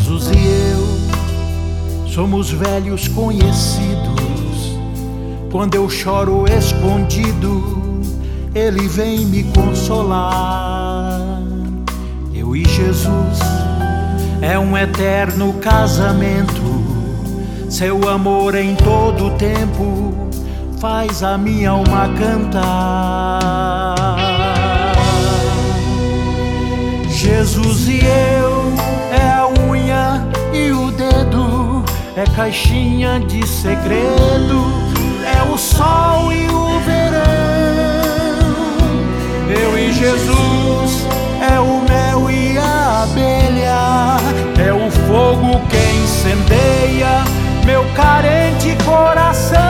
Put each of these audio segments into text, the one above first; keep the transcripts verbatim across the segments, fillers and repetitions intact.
Jesus e eu somos velhos conhecidos. Quando eu choro escondido, Ele vem me consolar. Eu e Jesus é um eterno casamento. Seu amor em todo tempo faz a minha alma cantar. Jesus e eu é a unha e o dedo, é caixinha de segredo, é o sol e o verão. Eu e Jesus é o mel e a abelha, é o fogo que incendeia meu carente coração.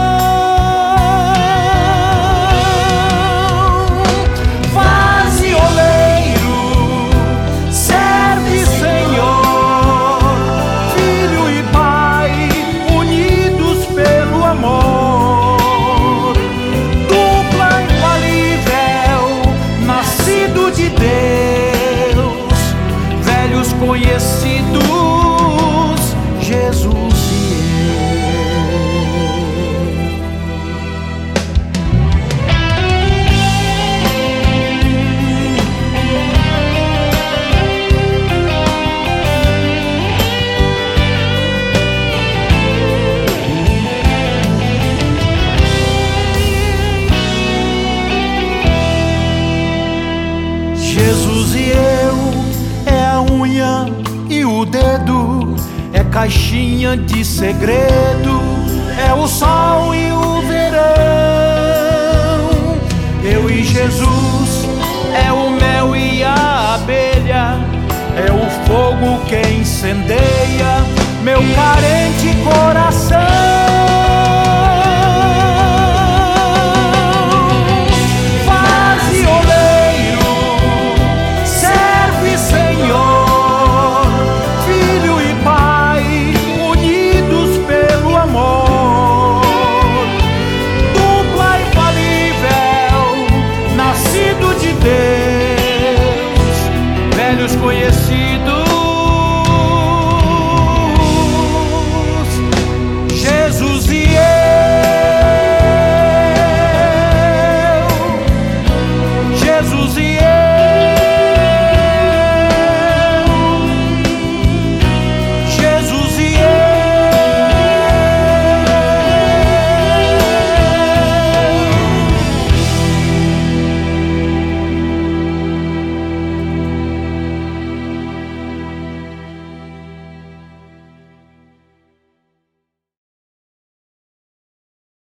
Vaze, oleiro, serve, Senhor, Filho e Pai, unidos pelo amor. Dupla infalível, nascido de Deus, velhos conhecidos, Jesus. Jesus e eu é a unha e o dedo, é caixinha de segredo, é o sol e o verão. Eu e Jesus é o mel e a abelha, é o fogo que incendeia meu carente coração.